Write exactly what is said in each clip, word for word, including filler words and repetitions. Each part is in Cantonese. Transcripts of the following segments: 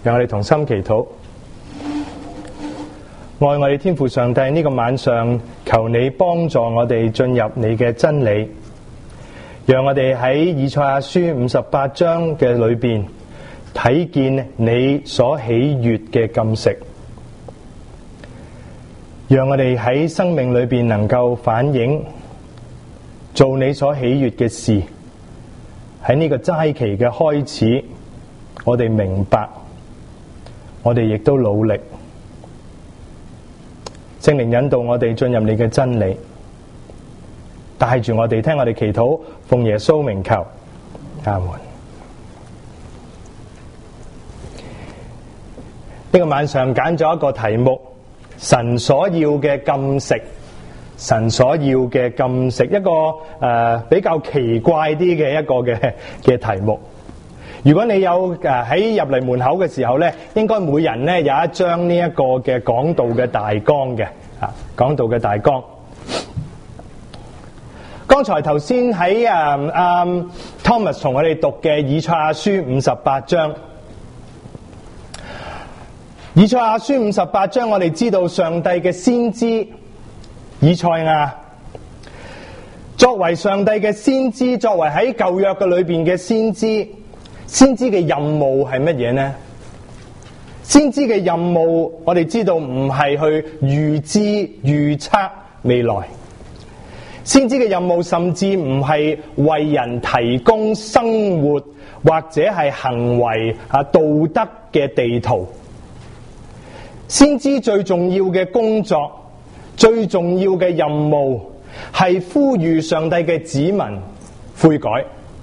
讓我哋同心祈禱。愛我哋天父上帝，呢個晚上求你幫助我哋進入你嘅真理，讓我哋喺以賽亞書五十八章嘅裏邊睇見你所喜悅嘅禁食，讓我哋喺生命裏邊能夠反映做你所喜悅嘅事。喺呢個齋期嘅開始，我哋明白，我哋亦都努力。聖靈引導我哋進入你嘅真理，帶住我哋聽我哋祈禱，奉耶穌名求，阿門。呢個晚上揀咗一個題目，神所要嘅禁食，神所要嘅禁食，一個誒、呃、比較奇怪啲嘅一個嘅嘅題目。如果你有誒喺入嚟門口嘅時候咧，應該每人咧有一張呢一個嘅講道嘅大綱嘅，啊講道嘅大綱。剛才頭先喺誒阿 Thomas 同我哋讀嘅以賽亞書五十八章，以賽亞書五十八章我哋知道上帝嘅先知以賽亞，作為上帝嘅先知，作為喺舊約嘅裏邊嘅先知。先知嘅任務係乜嘢呢？先知嘅任務，我哋知道唔係去預知預測未來。先知嘅任務甚至唔係為人提供生活或者係行為啊道德嘅地圖。先知最重要嘅工作，最重要嘅任務係呼籲上帝嘅子民悔改。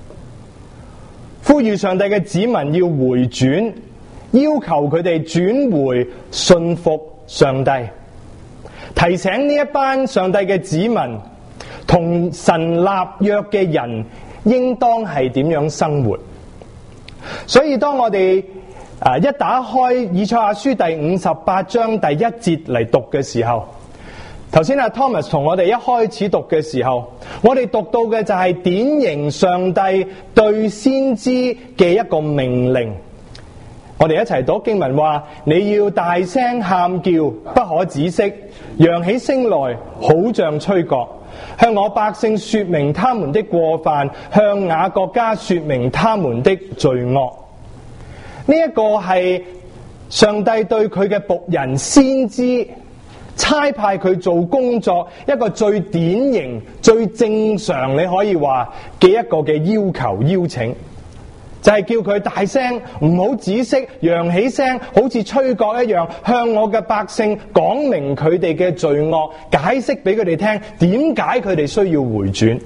呼籲上帝嘅子民要回轉，要求佢哋轉回信服上帝，提醒呢一班上帝嘅子民同神立約嘅人應當係點樣生活。所以當我哋啊一打開以賽亞書第五十八章第一節嚟讀嘅時候，頭先阿 Thomas 同我哋一開始讀嘅時候，我哋讀到嘅就係典型上帝對先知嘅一個命令。我哋一齊讀經文話：你要大聲喊叫，不可止息，揚起聲來，好像吹角，向我百姓說明他們的過犯，向雅各家說明他們的罪惡。呢一個係上帝對佢嘅僕人先知差派佢做工作一個最典型、最正常，你可以話嘅一個嘅要求邀請，就係、是、叫佢大聲，唔好止息，揚起聲，好似吹角一樣，向我嘅百姓講明佢哋嘅罪惡，解釋俾佢哋聽點解佢哋需要回轉。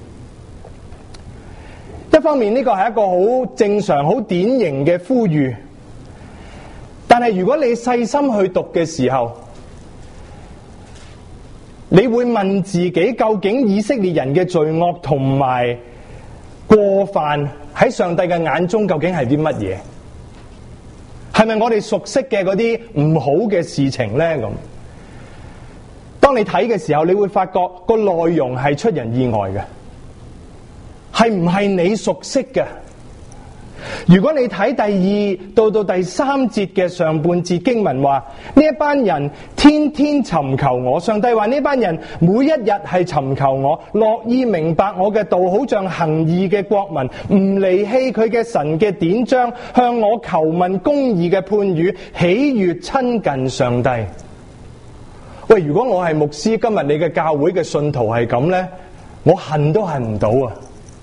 一方面呢個係一個好正常、好典型嘅呼籲，但係如果你細心去讀嘅時候，你會問自己，究竟以色列人嘅罪惡同埋過犯喺上帝嘅眼中究竟係啲乜嘢？係咪我哋熟悉嘅嗰啲唔好嘅事情呢？咁，當你睇嘅時候，你會發覺個內容係出人意外嘅，係唔係你熟悉嘅？如果你睇第二到到第三節嘅上半節經文話，呢一班人天天尋求我，上帝話呢班人每一日係尋求我，樂意明白我嘅道，好像行義嘅國民，唔離棄佢嘅神嘅典章，向我求問公義嘅判語，喜悅親近上帝。喂，如果我係牧師，今日你嘅教會嘅信徒係咁呢，我恨都恨唔到啊！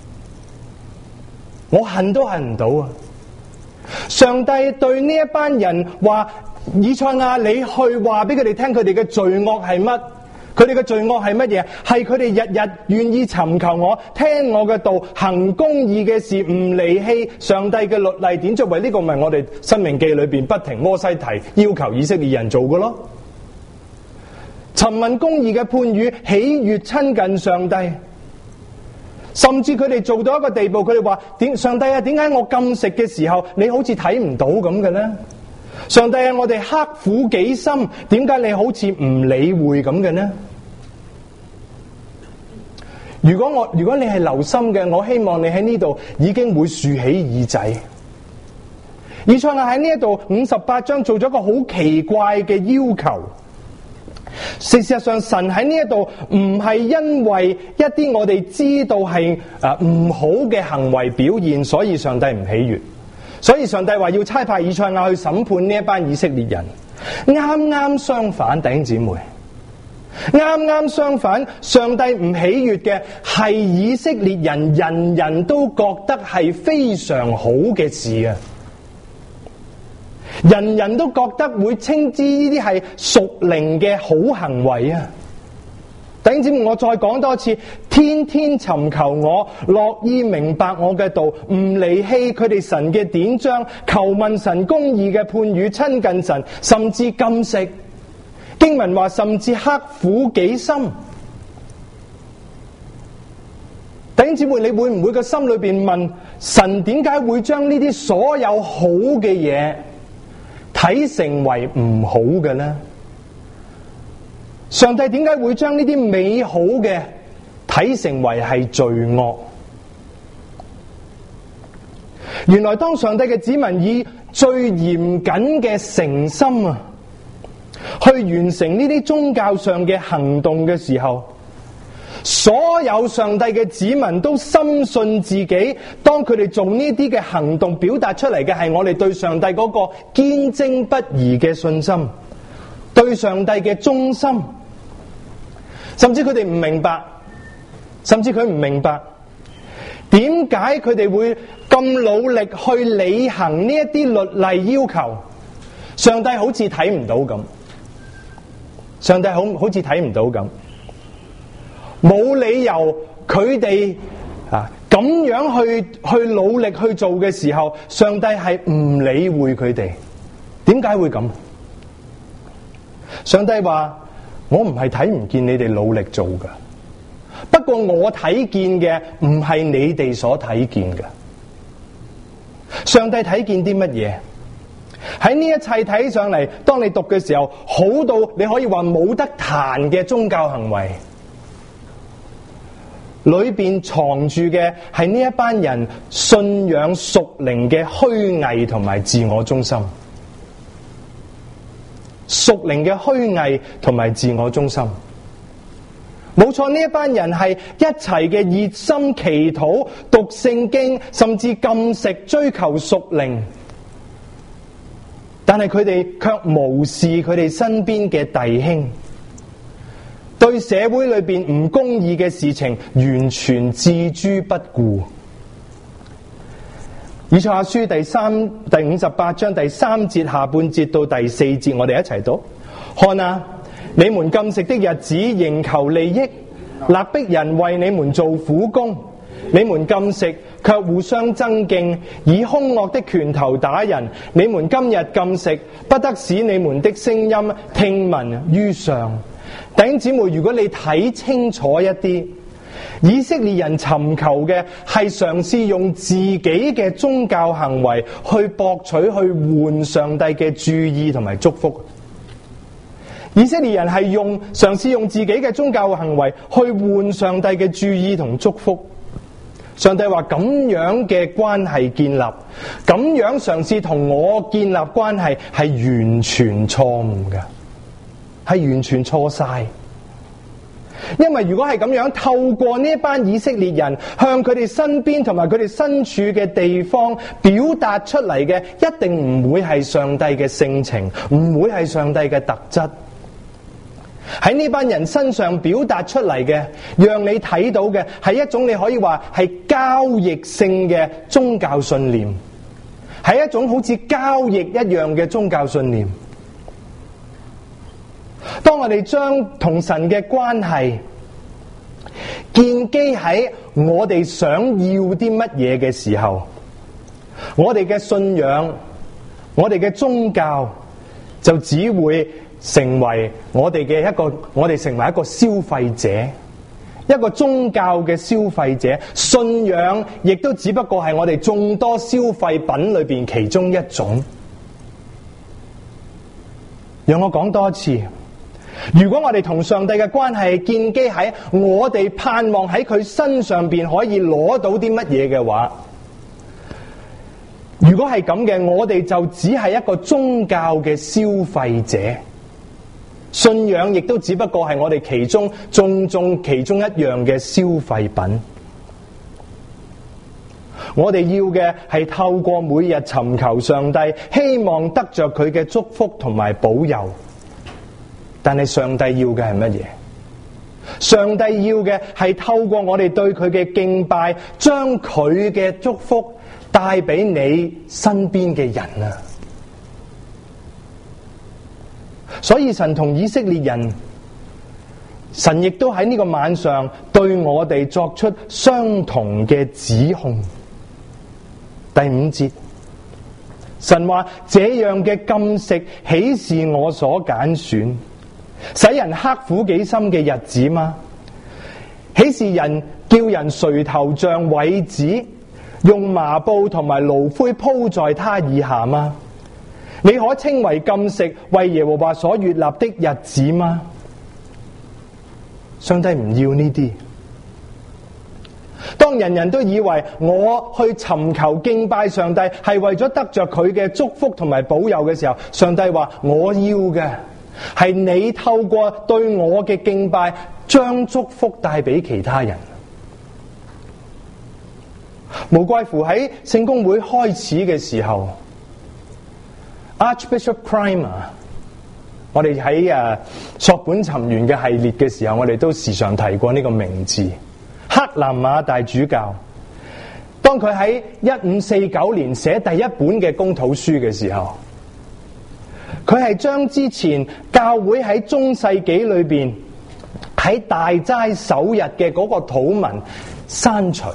我恨都恨唔到啊！上帝對呢一班人話：以賽亞，你去話俾佢哋聽，佢哋嘅罪惡係乜？佢哋嘅罪惡係乜嘢？係佢哋日日願意尋求我，聽我嘅道，行公義嘅事，唔離棄上帝嘅律例典章。為呢個咪我哋申命記裏邊不停摩西提要求以色列人做嘅咯。尋問公義嘅判語，喜悅親近上帝。甚至佢哋做到一個地步，佢哋話：點上帝啊，點解我禁食嘅時候你好似睇唔到咁嘅呢？上帝啊，我哋刻苦己心，點解你好似唔理會咁嘅呢？如果我如果你係留心嘅，我希望你喺呢度已經會豎起耳仔， 以賽亞喺呢一度五十八章做咗一個好奇怪嘅要求。事實上，神喺呢一度唔係因為一啲我哋知道係誒唔好嘅行為表現，所以上帝唔喜悅。所以上帝話要差派以賽亞去審判呢一班以色列人。啱啱相反，弟兄姊妹，啱啱相反，上帝唔喜悅嘅係以色列人人人都覺得係非常好嘅事啊！人人都覺得會稱之呢啲係屬靈嘅好行為啊！弟兄姊妹，我再講多次，天天尋求我，樂意明白我嘅道，唔離棄佢哋神嘅典章，求問神公義嘅判語，親近神，甚至禁食。經文話甚至刻苦己心。弟兄姊妹，你會唔會個心裏邊問神點解會將呢啲所有好嘅嘢睇成為唔好嘅呢？上帝點解會將呢啲美好嘅睇成為係罪惡？原來當上帝嘅子民以最嚴謹嘅誠心啊，去完成呢啲宗教上嘅行動嘅時候，所有上帝嘅子民都深信自己，當佢哋做呢啲嘅行動，表達出嚟嘅係我哋對上帝嗰個堅貞不移嘅信心，對上帝嘅忠心。甚至佢哋唔明白，甚至佢唔明白點解佢哋會咁努力去履行呢一啲律例要求，上帝好似睇唔到咁，上帝好好似睇唔到咁，冇理由佢哋啊咁樣去去努力去做嘅時候，上帝係唔理會佢哋。點解會咁？上帝話：我唔係睇唔見你哋努力做噶，不過我睇見嘅唔係你哋所睇見嘅。上帝睇見啲乜嘢？喺呢一切睇上嚟，當你讀嘅時候，好到你可以話冇得彈嘅宗教行為，裏邊藏住嘅係呢一班人信仰屬靈嘅虛偽同埋自我中心。屬靈嘅虛偽同埋自我中心，冇錯，呢一班人係一齊嘅熱心祈禱、讀聖經，甚至禁食、追求屬靈，但係佢哋卻無視佢哋身邊嘅弟兄，對社會裏邊唔公義嘅事情完全置諸不顧。以賽亞書第三第五十八章第三節下半節到第四節，我哋一齊讀。看啊，你們禁食的日子，仍求利益，勒逼人為你們做苦工。你們禁食，卻互相爭競，以兇惡的拳頭打人。你們今日禁食，不得使你們的聲音聽聞於上。弟兄姊妹，如果你睇清楚一啲，以色列人尋求嘅係嘗試用自己嘅宗教行為去博取、去換上帝嘅注意同埋祝福。以色列人係用嘗試用自己嘅宗教行為去換上帝嘅注意同祝福。上帝話咁樣嘅關係建立，咁樣嘗試同我建立關係係完全錯誤嘅，係完全錯晒。因為如果係咁樣，透過呢一班以色列人向佢哋身邊同埋佢哋身處嘅地方表達出嚟嘅，一定唔會係上帝嘅性情，唔會係上帝嘅特質。喺呢班人身上表達出嚟嘅，讓你睇到嘅係一種你可以話係交易性嘅宗教信念，係一種好似交易一樣嘅宗教信念。當我哋將同神嘅關係建基喺我哋想要啲乜嘢嘅時候，我哋嘅信仰、我哋嘅宗教就只會成為我哋嘅一個，我哋成為一個消費者，一個宗教嘅消費者。信仰亦都只不過係我哋眾多消費品裏邊其中一種。讓我講多一次，如果我哋同上帝嘅關係建基喺我哋盼望喺佢身上邊可以攞到啲乜嘢嘅話，如如果係咁嘅，我哋就只係一個宗教嘅消費者，信仰亦都只不過係我哋其中種種其中一樣嘅消費品。我哋要嘅係透過每日尋求上帝，希望得着佢嘅祝福同埋保佑。但係上帝要嘅係乜嘢？上帝要嘅係透過我哋對佢嘅敬拜，將佢嘅祝福帶俾你身邊嘅人啊！所以神同以色列人，神亦都喺呢個晚上對我哋作出相同嘅指控。第五節，神話這樣嘅禁食豈是我所揀選，使人刻苦己心嘅日子嗎？豈是人叫人垂頭像葦子，用麻布同埋爐灰鋪在他以下嗎？你可稱為禁食，為耶和華所悅納的日子嗎？上帝唔要呢啲。當人人都以為我去尋求敬拜上帝係為咗得着佢嘅祝福同埋保佑嘅時候，上帝話我要嘅係你透過對我嘅敬拜，將祝福帶俾其他人。無怪乎喺聖公會開始嘅時候， Archbishop Primer， 我哋喺誒索本尋源嘅系列嘅時候，我哋都時常提過呢個名字。克南馬大主教，當佢喺一五四九年寫第一本嘅公禱書嘅時候，佢係將之前教會喺中世紀裏邊喺大齋首日嘅嗰個禱文刪除。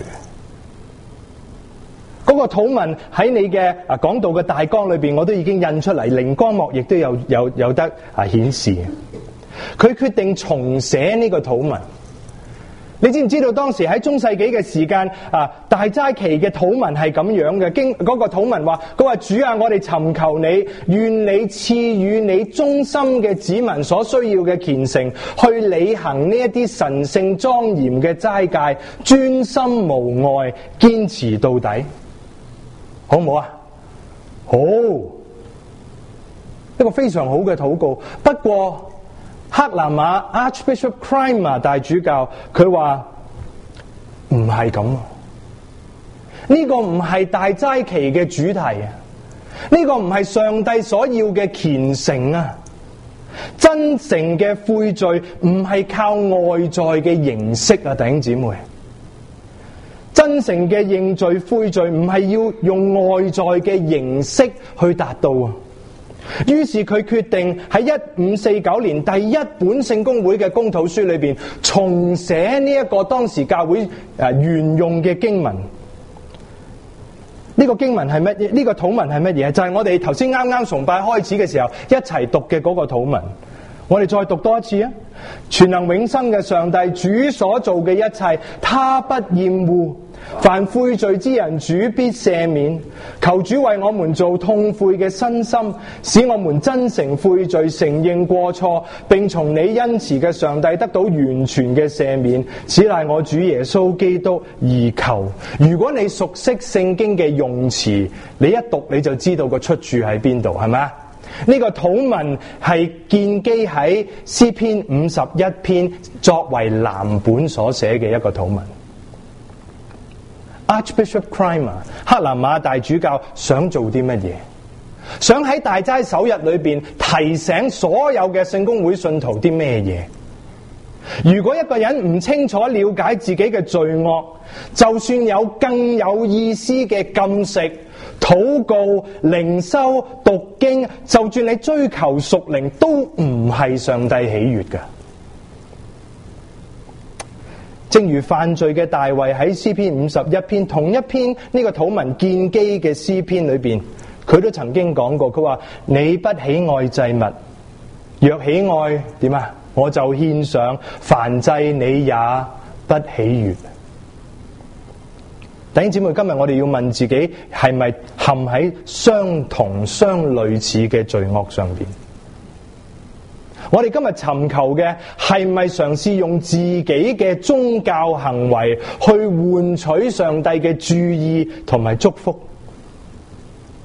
嗰、那個禱文喺你嘅啊講道嘅大綱裏邊，我都已經印出嚟，靈光幕亦都有有有得啊顯示。佢決定重寫呢個禱文。你知唔知道當時喺中世紀嘅時間啊，大齋期嘅禱文係咁樣嘅？經嗰個禱文話，佢話主啊，我哋尋求你，願你賜予你忠心嘅子民所需要嘅虔誠，去履行呢一啲神聖莊嚴嘅齋戒，專心無礙，堅持到底，好唔好啊？好，一個非常好嘅禱告。不過克南馬 Archbishop Primer 大主教佢話唔係咁，呢個唔係大齋期嘅主題啊，呢個唔係上帝所要嘅虔誠啊，真誠嘅悔罪唔係靠外在嘅形式啊，弟兄姊妹，真誠嘅認罪悔罪唔係要用外在嘅形式去達到啊。於是佢決定喺一五四九年第一本聖公會嘅公禱書裏邊重寫呢一個當時教會誒沿用嘅經文。呢個經文係乜嘢？呢個禱文係乜嘢？就係我哋頭先啱啱崇拜開始嘅時候一齊讀嘅嗰個禱文。我哋再讀多一次啊！全能永生嘅上帝，主所做嘅一切，他不厭惡。凡悔罪之人，主必赦免。求主為我們做痛悔嘅身心，使我們真誠悔罪，承認過錯，並從你恩慈嘅上帝得到完全嘅赦免。此乃我主耶穌基督而求。如果你熟悉聖經嘅用詞，你一讀你就知道個出處喺邊度，係咪啊？呢個禱文係建基喺詩篇五十一篇作為藍本所寫嘅一個禱文。Archbishop Primer 克南馬大主教想做啲乜嘢？想喺大齋首日裏邊提醒所有嘅聖公會信徒啲咩嘢？如果一個人唔清楚了解自己嘅罪惡，就算有更有意思嘅禁食、禱告、靈修、讀經，就算你追求屬靈，都唔係上帝喜悅嘅。正如犯罪嘅大衛喺詩篇五十一篇同一篇呢個禱文建基嘅詩篇裏邊，佢都曾經講過，佢話你不喜愛祭物，若喜愛點啊？我就獻上，燔祭你也不喜悅。弟兄姊妹，今日我哋要問自己，係咪陷喺相同相類似嘅罪惡上邊？我哋今日尋求嘅係咪嘗試用自己嘅宗教行為去換取上帝嘅注意同埋祝福？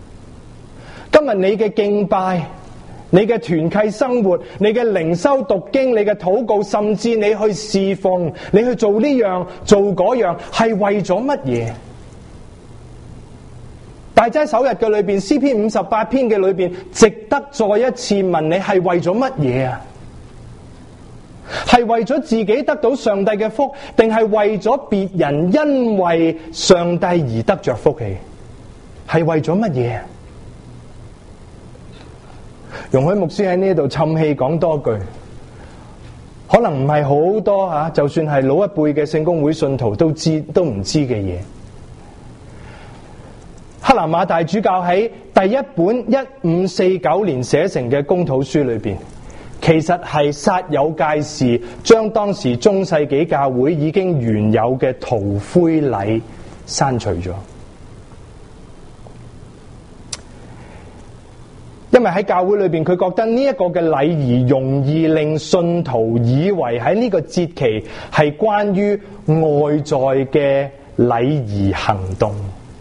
今日你嘅敬拜、你嘅團契生活、你嘅靈修讀經、你嘅禱告，甚至你去侍奉、你去做呢樣做嗰樣，係為咗乜嘢？大齋首日嘅裏邊，詩篇五十八篇嘅裏邊，值得再一次問你，係為咗乜嘢啊？係為咗自己得到上帝嘅福，定係為咗別人因為上帝而得着福氣？係為咗乜嘢？容許牧師喺呢度氹氣講多句，可能唔係好多吓，就算係老一輩嘅聖公會信徒都知都唔知嘅嘢。克蘭馬大主教喺第一本一五四九年寫成嘅公禱書裏邊，其實係煞有介事，將當時中世紀教會已經原有嘅塗灰禮刪除咗。因為喺教會裏邊，佢覺得呢一個嘅禮儀容易令信徒以為喺呢個節期係關於外在嘅禮儀行動。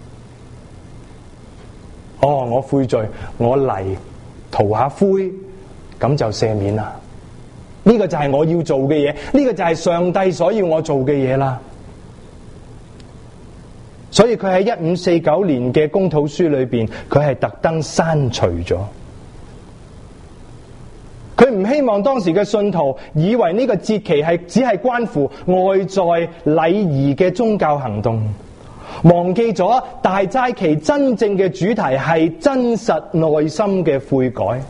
哦，我悔罪，我嚟塗下灰，咁就赦免啦。呢個就係我要做嘅嘢，呢個就係上帝所要我做嘅嘢啦。所以佢喺一五四九年嘅公禱書裏邊，佢係特登刪除咗。佢唔希望當時嘅信徒以為呢個節期係只係關乎外在禮儀嘅宗教行動，忘記咗大齋期真正嘅主題係真實內心嘅悔改。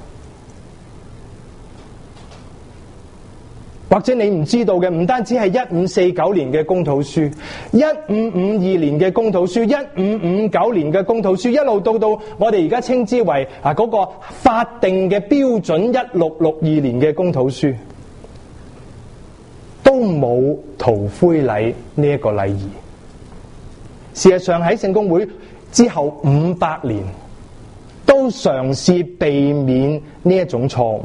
或者你唔知道嘅，唔單止係一五四九年嘅公禱書，一五五二年嘅公禱書，一五五九年嘅公禱書，一路到到我哋而家稱之為啊嗰個法定嘅標準一六六二年嘅公禱書，都冇塗灰禮呢一個禮儀。事實上喺聖公會之後五百年，都嘗試避免呢一種錯誤。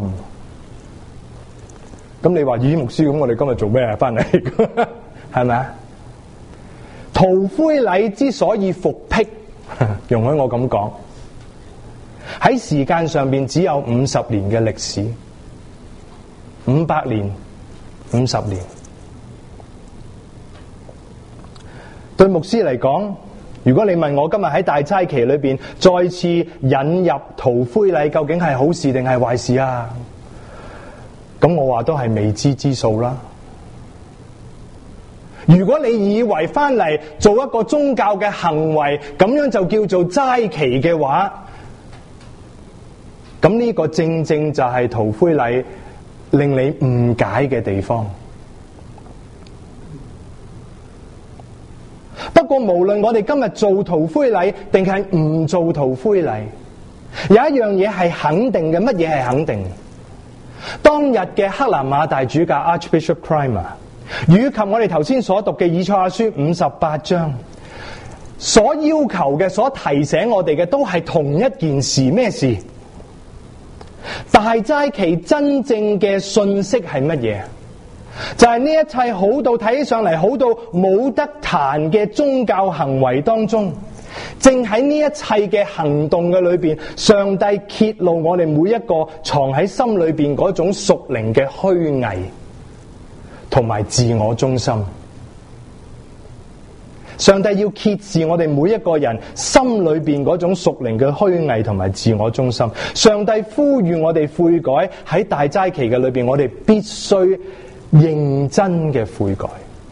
咁你話咦牧師，咁我哋今日做咩啊？翻嚟係咪啊？塗灰禮之所以復辟，容許我咁講，喺時間上邊只有五十年嘅歷史，五百年、五十年。對牧師嚟講，如果你問我今日喺大齋期裏邊再次引入塗灰禮，究竟係好事定係壞事啊？咁我話都係未知之數啦。如果你以為翻嚟做一個宗教嘅行為，咁樣就叫做齋期嘅話，咁呢個正正就係塗灰禮令你誤解嘅地方。不過無論我哋今日做塗灰禮定係唔做塗灰禮，有一樣嘢係肯定嘅。乜嘢係肯定？當日嘅克蘭馬大主教 Archbishop Cranmer， 以及我哋頭先所讀嘅以賽亞書五十八章，所要求嘅、所提醒我哋嘅，都係同一件事。咩事？大齋期真正嘅信息係乜嘢？就係呢一切好到睇起上嚟好到冇得彈嘅宗教行為當中，正喺呢一切嘅行動嘅裏邊，上帝揭露我哋每一個藏喺心裏邊嗰種屬靈嘅虛偽同埋自我中心。上帝要揭示我哋每一個人心裏邊嗰種屬靈嘅虛偽同埋自我中心。上帝呼籲我哋悔改，喺大齋期嘅裏邊，我哋必須認真嘅悔改，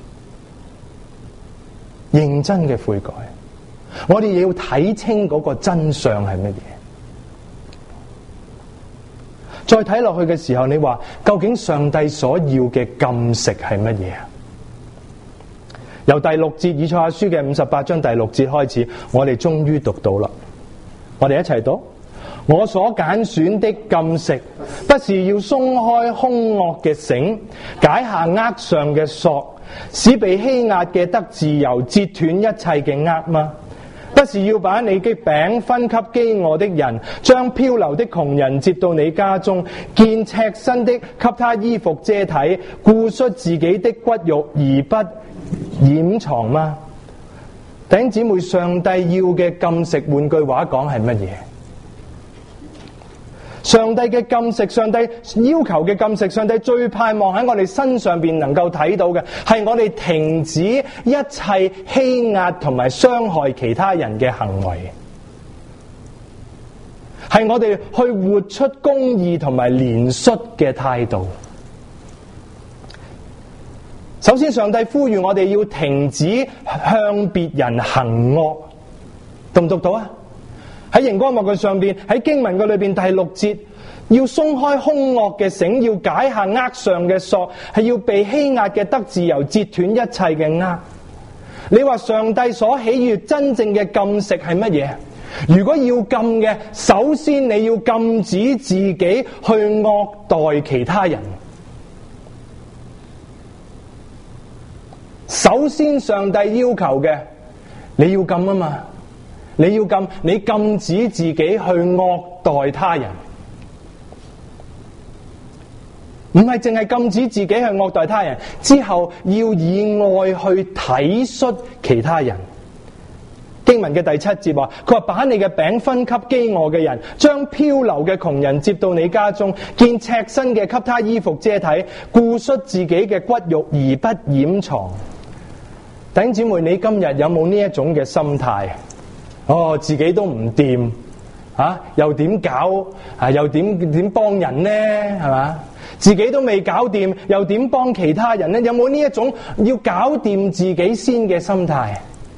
認真嘅悔改。我哋要睇清嗰個真相係乜嘢。再睇落去嘅時候，你話究竟上帝所要嘅禁食係乜嘢啊？由第六節以賽亞書嘅五十八章第六節開始，我哋終於讀到啦。我哋一齊讀：我所揀選的禁食，不是要鬆開兇惡嘅繩，解下軛上嘅索，使被欺壓嘅得自由，截斷一切嘅軛嗎？不是要把你嘅餅分給飢餓的人，將漂流的窮人接到你家中，見赤身的給他衣服遮體，顧恤自己的骨肉而不掩藏嗎？弟兄姊妹，上帝要嘅禁食，換句話講係乜嘢？ 上帝嘅禁食，上帝要求嘅禁食，上帝最盼望喺我哋身上邊能夠睇到嘅，係我哋停止一切欺壓同埋傷害其他人嘅行為，係我哋去活出公義同埋憐恤嘅態度。首先，上帝呼籲我哋要停止向別人行惡，讀唔讀到啊？喺熒光幕嘅上邊，喺經文嘅裏邊第六節，要鬆開兇惡嘅繩，要解下軛上嘅索，係要被欺壓嘅得自由，截斷一切嘅軛。你話上帝所喜悅真正嘅禁食係乜嘢？如果要禁嘅，首先你要禁止自己去惡待其他人。首先上帝要求嘅，你要禁啊嘛，你要禁，你禁止自己去惡待他人，唔係淨係禁止自己去惡待他人，之後要以愛去體恤其他人。經文嘅第七節話，佢話把你嘅餅分給飢餓嘅人，將漂流嘅窮人接到你家中，見赤身嘅給他衣服遮體，顧恤自己嘅骨肉而不掩藏。弟兄姊妹，你今日有冇呢一種嘅心態？哦，自己都唔掂，啊，又點搞？啊，又點點幫人呢？係嘛？自己都未搞掂，又點幫其他人呢？有冇呢一種要搞掂自己先嘅心態？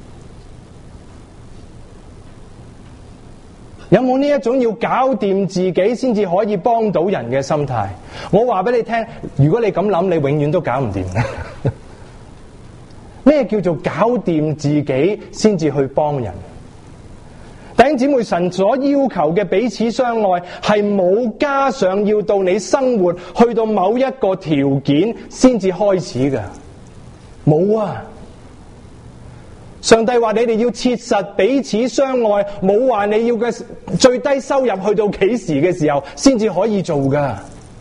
有冇呢一種要搞掂自己先至可以幫到人嘅心態？我話俾你聽，如果你咁諗，你永遠都搞唔掂。咩叫做搞掂自己先至去幫人？弟兄姊妹，神所要求嘅彼此相愛係冇加上要到你生活去到某一個條件先至開始嘅，冇啊！上帝話你哋要切實彼此相愛，冇話你要嘅最低收入去到幾時嘅時候先至可以做噶。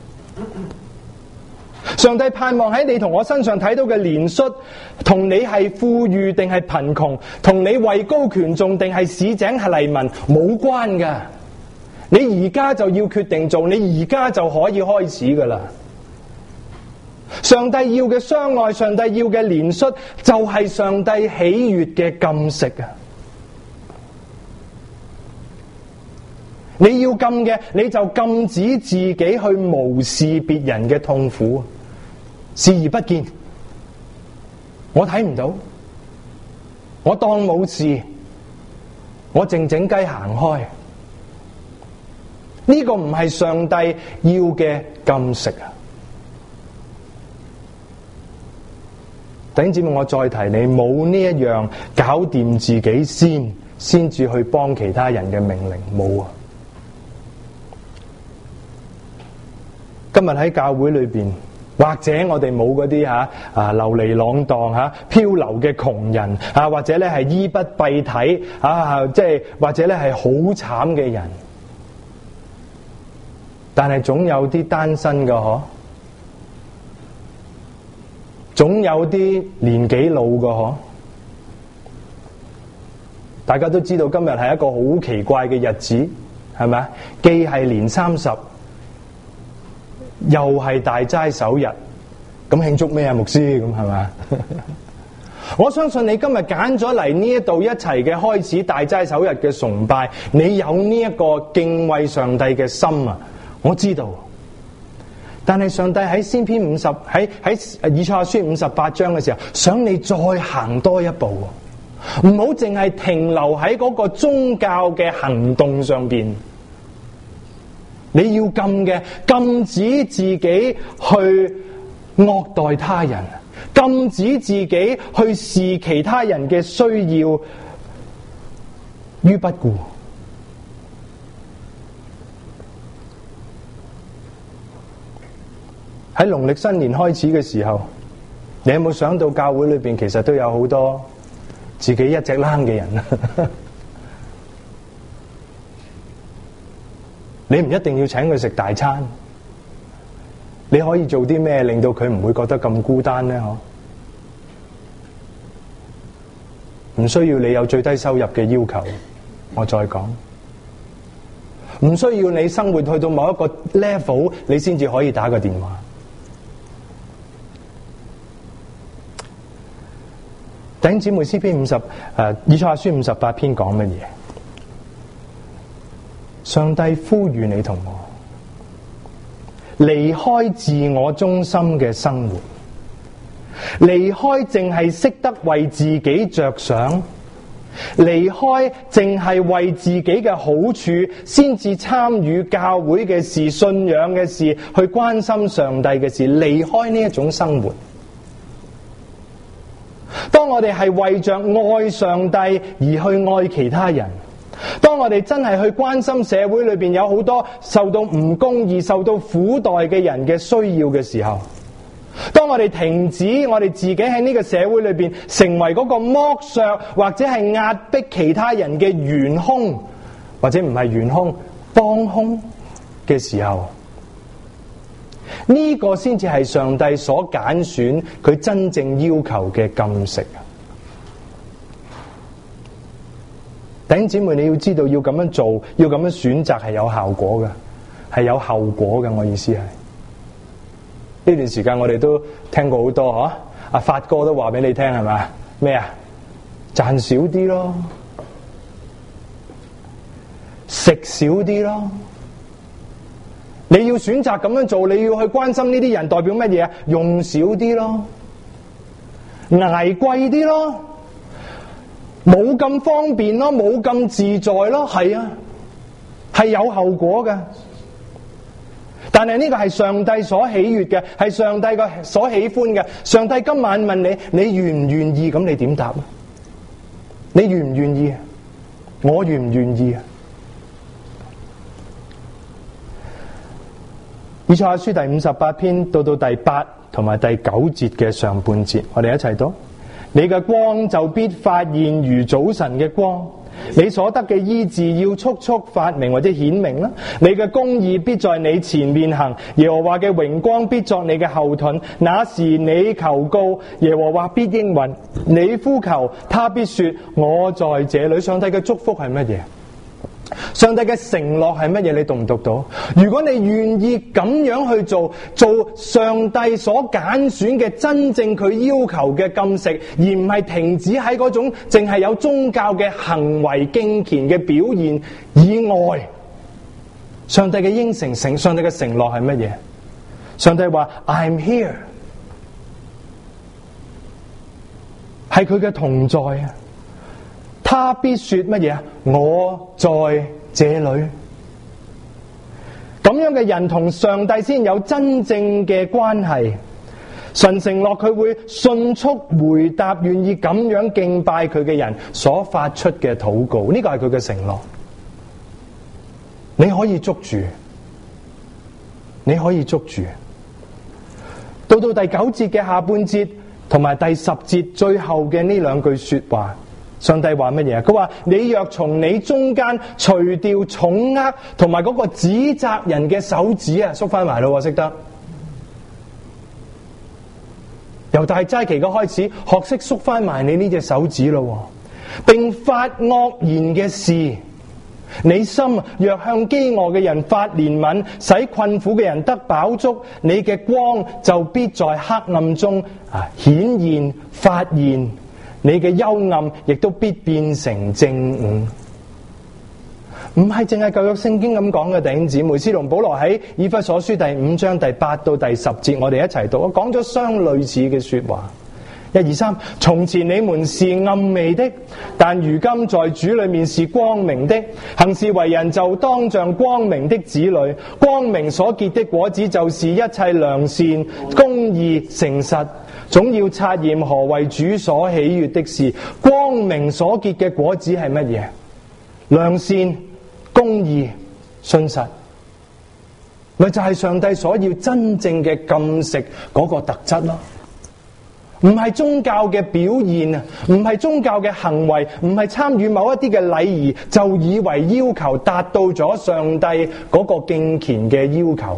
上帝盼望喺你同我身上睇到嘅憐恤，同你係富裕定係貧窮，同你位高權重定係市井係黎民冇關噶。你而家就要決定做，你而家就可以開始噶啦。上帝要嘅相愛，上帝要嘅憐恤，就係上帝喜悅嘅禁食啊！你要禁嘅，你就禁止自己去無視別人嘅痛苦，視而不見。我睇唔到，我當冇事，我靜靜雞行開。呢個唔係上帝要嘅禁食啊！弟兄姊妹，我再提你，冇呢一樣搞掂自己先，先至去幫其他人嘅命令，冇啊！今日喺教會裏邊，或者我哋冇嗰啲吓啊流離浪蕩吓、啊、漂流嘅窮人啊，或者咧係衣不蔽體啊，即係或者咧係好慘嘅人，但係總有啲單身嘅嗬。總有啲年紀老嘅嗬，大家都知道今日係一個好奇怪嘅日子，係咪啊？既係年三十，又係大齋首日，咁慶祝咩啊？牧師咁係咪？我相信你今日揀咗嚟呢一度一齊嘅開始大齋首日嘅崇拜，你有呢一個敬畏上帝嘅心啊！我知道。但係上帝喺詩篇五十喺喺以賽亞書五十八章嘅時候，想你再行多一步，唔好淨係停留喺嗰個宗教嘅行動上邊。你要禁嘅，禁止自己去惡待他人，禁止自己去視其他人嘅需要於不顧。喺農曆新年開始嘅時候，你有冇想到教會裏邊其實都有好多自己一隻冷嘅人？你唔一定要請佢食大餐，你可以做啲咩令到佢唔會覺得咁孤單呢？嗬，唔需要你有最低收入嘅要求。我再講， 唔需要你生活去到某一個 level， 你先至可以打個電話。弟兄姊妹，詩篇五十誒以賽亞書五十八篇講乜嘢？上帝呼籲你同我離開自我中心嘅生活，離開淨係識得為自己着想，離開淨係為自己嘅好處先至參與教會嘅事、信仰嘅事，去關心上帝嘅事，離開呢一種生活。當我哋係為着愛上帝而去愛其他人，當我哋真係去關心社會裏邊有好多受到唔公義、受到苦待嘅人嘅需要嘅時候，當我哋停止我哋自己喺呢個社會裏邊成為嗰個剝削或者係壓迫其他人嘅元兇，或者唔係元兇幫兇嘅時候，呢個先至係上帝所揀選佢真正要求嘅禁食。弟兄姊妹，你要知道要咁樣做，要咁樣選擇係有效果嘅，係有後果嘅。我意思係呢段時間我哋都聽過好多嗬，阿發哥都話俾你聽係咪？咩啊？賺少啲咯，食少啲咯。你要選擇咁樣做，你要去關心呢啲人，代表乜嘢啊？用少啲咯，捱貴啲咯，冇咁方便咯，冇咁自在咯，係啊，係有後果嘅。但係呢個係上帝所喜悅嘅，係上帝個所喜歡嘅。上帝今晚問你，你願唔願意？咁你點答啊？你願唔願意？我願唔願意啊？以賽亞書第五十八篇到到第八同埋第九節嘅上半節，我哋一齊讀。你嘅光就必發現如早晨嘅光，你所得嘅醫治要速速發明或者顯明啦。你嘅公義必在你前面行，耶和華嘅榮光必作你嘅後盾。那時你求告，耶和華必應允；你呼求，他必說我在這裏。上帝嘅祝福係乜嘢？上帝嘅承諾係乜嘢？你讀唔讀到？如果你願意咁樣去做，做上帝所揀選嘅真正佢要求嘅禁食，而唔係停止喺嗰種淨係有宗教嘅行為敬虔嘅表現以外，上帝嘅應承承，上帝嘅承諾係乜嘢？上帝話 I'm here， 係佢嘅同在啊！他必說乜嘢啊？我在這裏。咁樣嘅人同上帝先有真正嘅關係。神承諾佢會迅速回答願意咁樣敬拜佢嘅人所發出嘅禱告，呢個係佢嘅承諾。你可以捉住，你可以捉住。到到第九節嘅下半節同埋第十節最後嘅呢兩句說話，上帝話乜嘢？佢話你若從你中間除掉重軛同埋嗰個指責人嘅手指啊，縮翻埋咯，識得由大齋期嘅開始學識縮翻埋你呢隻手指咯，並發惡言嘅事。你心若向飢餓嘅人發憐憫，使困苦嘅人得飽足，你嘅光就必在黑暗中啊顯現發現。你嘅幽暗亦都必變成正午。唔係淨係舊約聖經咁講嘅，弟兄姊妹，使徒保羅喺以弗所書第五章第八到第十節，我哋一齊讀，我講咗相類似嘅說話。一二三，從前你們是暗昧的，但如今在主裏面是光明的。行事為人就當像光明的子女。光明所結的果子就是一切良善、公義、誠實。總要察驗何為主所喜悅的事。光明所結嘅果子係乜嘢？良善、公義、信實，咪就係上帝所要真正嘅禁食嗰個特質咯。唔係宗教嘅表現啊，唔係宗教嘅行為，唔係參與某一啲嘅禮儀，就以為要求達到咗上帝嗰個敬虔嘅要求。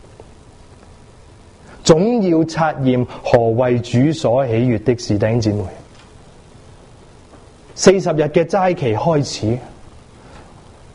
總要察驗何為主所喜悅的事。弟兄姊妹，四十日嘅齋期開始，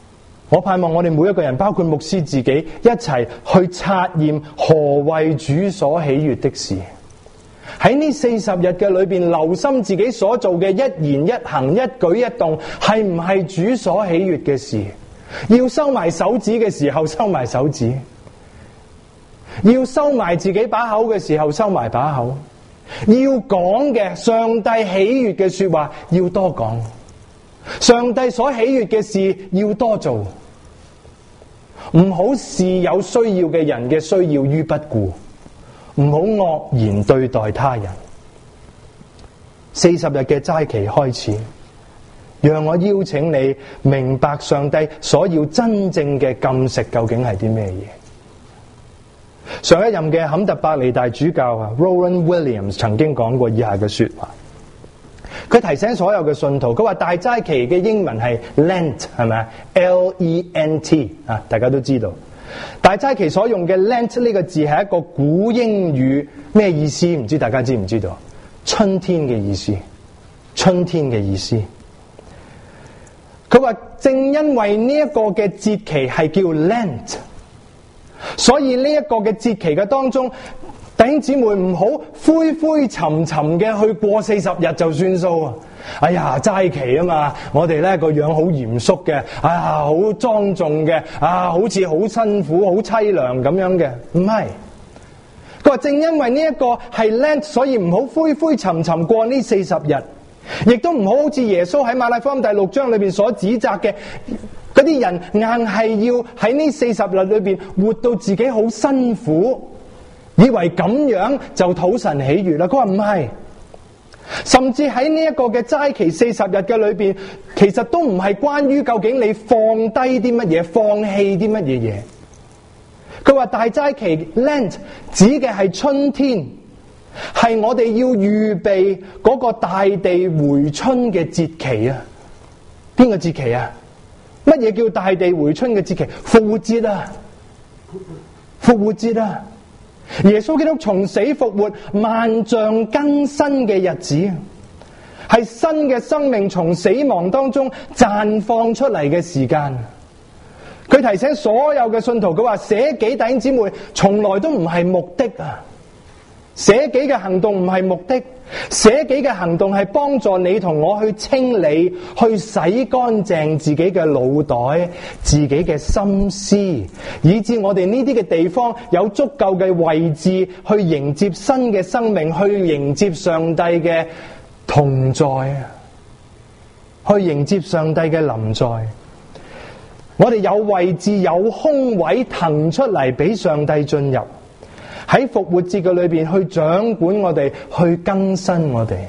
我盼望我哋每一個人，包括牧師自己，一齊去察驗何謂主所喜悅的事。喺呢四十日嘅裏邊，留心自己所做嘅一言一行、一舉一動，係唔係主所喜悅嘅事？要收埋手指嘅時候，收埋手指；要收埋自己把口嘅時候，收埋把口；要講嘅上帝喜悅嘅說話，要多講；上帝所喜悅嘅事，要多做。唔好視有需要嘅人嘅需要於不顧，唔好惡言對待他人。四十日嘅齋期開始，讓我邀請你明白上帝所要真正嘅禁食究竟係啲咩嘢。上一任嘅坎特伯利大主教啊 Rowan Williams 曾經講過以下嘅說話，佢提醒所有嘅信徒，佢話大齋期嘅英文係 Lent， 係咪啊 L E N T 啊，大家都知道。大齋期所用嘅 Lent 呢個字係一個古英語，咩意思？唔知大家知唔知道？春天嘅意思，春天嘅意思。佢話正因為呢一個嘅節期係叫 Lent， 所以呢一個嘅節期嘅當中，弟兄姊妹唔好灰灰沉沉嘅去過四十日就算數啊！哎呀，齋期啊嘛，我哋咧個樣好嚴肅嘅，啊好莊重嘅，啊好似好辛苦、好淒涼咁樣嘅，唔係。佢話正因為呢一個係 Lent， 所以唔好灰灰沉沉過呢四十日，亦都唔好好似耶穌喺馬太福音第六章裏邊所指責嘅嗰啲人，硬係要喺呢四十日裏邊活到自己好辛苦，以為咁樣就討神喜悅啦。佢話唔係。甚至喺呢一個嘅齋期四十日嘅裏邊，其實都唔係關於究竟你放低啲乜嘢，放棄啲乜嘢嘢。佢話大齋期 Lent 指嘅係春天，係我哋要預備嗰個大地回春嘅節期啊！邊個節期啊？乜嘢叫大地回春嘅節期？復活節啊！復活節啊！耶穌基督從死復活，萬象更新嘅日子，係新嘅生命從死亡當中綻放出嚟嘅時間。佢提醒所有嘅信徒，佢話捨己弟兄姊妹從來都唔係目的啊！捨己嘅行動唔係目的，捨己嘅行動係幫助你同我去清理、去洗乾淨自己嘅腦袋、自己嘅心思，以致我哋呢啲嘅地方有足夠嘅位置去迎接新嘅生命，去迎接上帝嘅同在，去迎接上帝嘅臨在。我哋有位置、有空位騰出嚟俾上帝進入。喺復活節嘅裏邊去掌管我哋，去更新我哋。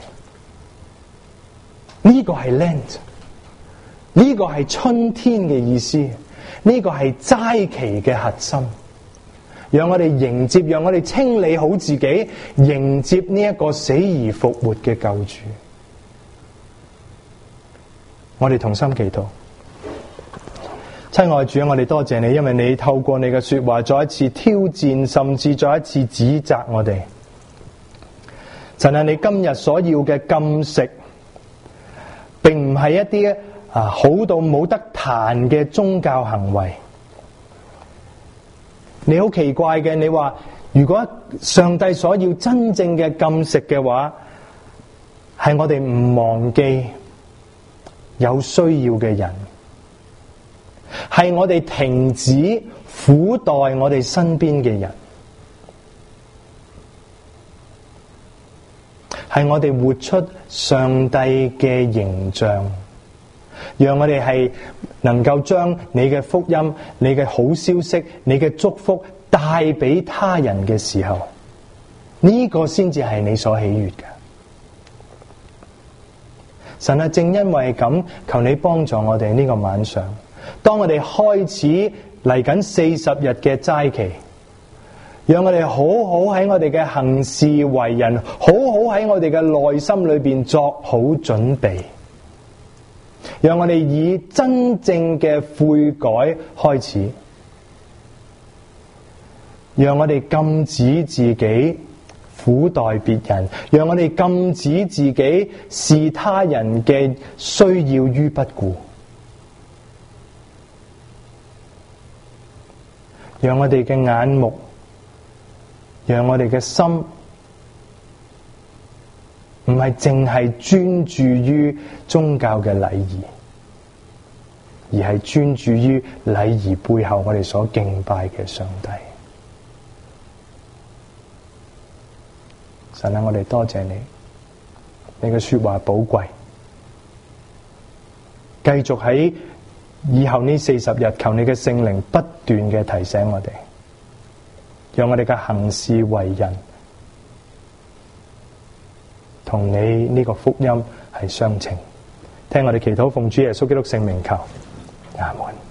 呢個係 Lent， 呢個係春天嘅意思，呢個係齋期嘅核心。讓我哋迎接，讓我哋清理好自己，迎接呢一個死而復活嘅救主。我哋同心祈禱。親愛主，我哋多謝你，因為你透過你嘅說話再一次挑戰，甚至再一次指責我哋。神啊，你今日所要嘅禁食，並唔係一啲啊好到冇得彈嘅宗教行為。你好奇怪嘅，你話如果上帝所要真正嘅禁食嘅話，係我哋唔忘記有需要嘅人。係我哋停止苦待我哋身邊嘅人，係我哋活出上帝嘅形象，讓我哋係能夠將你嘅福音、你嘅好消息、你嘅祝福帶俾他人嘅時候，呢個先至係你所喜悅嘅。神啊，正因為咁，求你幫助我哋呢個晚上。當我哋開始嚟緊四十日嘅齋期，讓我哋好好喺我哋嘅行事為人，好好喺我哋嘅內心裏邊作好準備，讓我哋以真正嘅悔改開始，讓我哋禁止自己苦待別人，讓我哋禁止自己視他人嘅需要於不顧。 讓我哋嘅眼目，讓我哋嘅心，唔係淨係專注於宗教嘅禮儀，而係專注於禮儀背後我哋所敬拜嘅上帝。神啊，我哋多謝你，你嘅說話寶貴，繼續喺以後呢四十日，求你嘅聖靈不斷嘅提醒我哋，讓我哋嘅行事為人同你呢個福音係相稱。聽我哋祈禱，奉主耶穌基督聖名求，阿門。